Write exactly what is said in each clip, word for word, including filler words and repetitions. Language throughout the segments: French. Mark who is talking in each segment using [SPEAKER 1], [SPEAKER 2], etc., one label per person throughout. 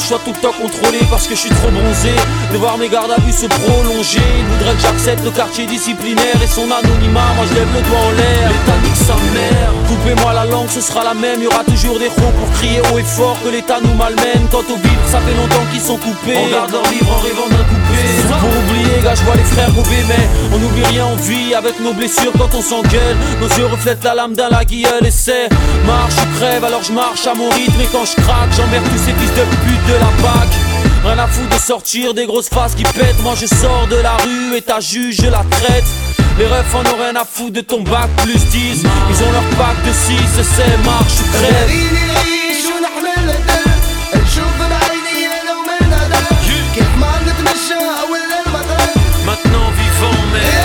[SPEAKER 1] je sois tout le temps contrôlé parce que je suis trop bronzé. De voir mes gardes à vue se prolonger. Il voudrait que j'accepte le quartier disciplinaire et son anonymat. Moi je lève le doigt en l'air, l'État nique sa mère. Coupez-moi la langue, ce sera la même. Y'aura toujours des crocs pour crier haut et fort que l'État nous malmène. Quant aux vivres, ça fait longtemps qu'ils sont coupés. On garde leur vivre en rêvant d'un coupé. Pour oublier, gars, je vois les frères gober, mais on n'oublie rien, on vit avec nos blessures quand on s'engueule. Nos yeux reflètent la lame d'un la guilleule et c'est marche ou crève, alors je marche à mon rythme. Et quand je craque, j'emmerde tous ces fils de pute de la B A C. Rien à foutre de sortir des grosses faces qui pètent. Moi je sors de la rue et ta juge je la traite. Les refs en ont rien à foutre de ton bac plus dix. Ils ont leur pack de six et c'est marche ou crève. Maintenant vivant mais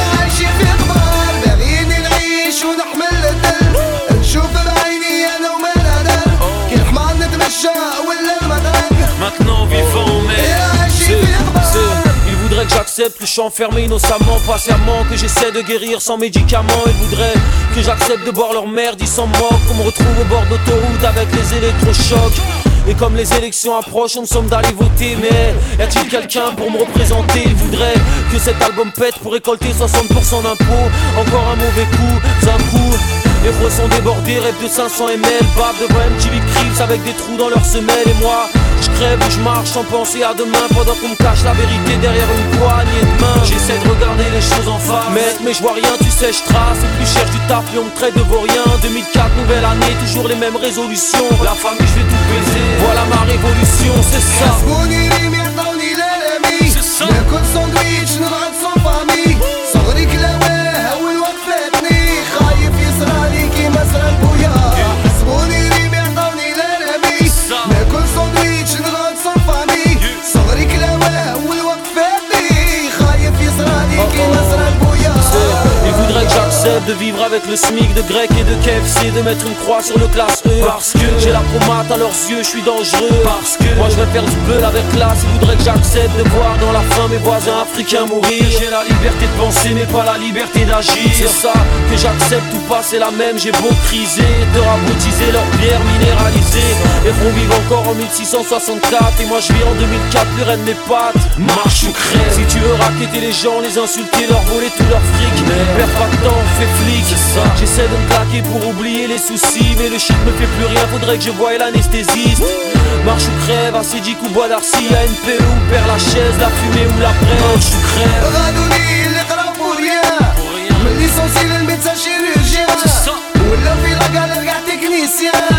[SPEAKER 1] maintenant vivant mais il voudrait que j'accepte que je suis enfermé innocemment, patiemment, que j'essaie de guérir sans médicaments. Il voudrait que j'accepte de boire leur merde, ils s'en moquent. Qu'on me retrouve au bord d'autoroute avec les électrochocs. Et comme les élections approchent, on me somme d'aller voter. Mais y a-t-il quelqu'un pour me représenter? Il voudrait que cet album pète pour récolter soixante pour cent d'impôts. Encore un mauvais coup, un coup. Les froids sont débordés, rêve de cinq cents millilitres. Bave devant M T V Cribs avec des trous dans leurs semelles. Et moi, je crève ou je marche sans penser à demain. Pendant qu'on me cache la vérité derrière une poignée de main. J'essaie de regarder les choses en face, mais, mais je vois rien, tu sais, je trace. Et plus je cherche du taf, plus on me traite de vaurien. deux mille quatre, nouvelle année, toujours les mêmes résolutions. La famille, je vais tout baiser, voilà ma révolution, c'est ça. C'est ça. De vivre avec le SMIC, de grec et de K F C, de mettre une croix sur le classe E. Parce que j'ai la promate à leurs yeux, je suis dangereux. Parce que moi je vais faire du bleu avec classe. Ils voudraient que j'accepte de voir dans la faim mes voisins africains mourir. J'ai la liberté de penser mais pas la liberté d'agir. C'est ça que j'accepte ou pas, c'est la même. J'ai beau criser, de rabotiser leur bière minéralisée. Les fronts vivent encore en mille six cent soixante-quatre et moi je vis en deux mille quatre, plus rien de mes pattes. Marche ou crève. Si tu veux raqueter les gens, les insulter, leur voler tout leur fric, perds pas de temps, fais flic. J'essaie de me claquer pour oublier les soucis, mais le shit me fait plus rien, faudrait que je voie l'anesthésiste. Marche ou crève, Acédic ou Bois d'Arcy, A N P ou Père Lachaise, la fumée ou la presse. Marche ou crève.
[SPEAKER 2] غادوني اللي قرا pour rien. من licencié للميدسان chirurgien. ولا في لا قال كاع تكنيسيان.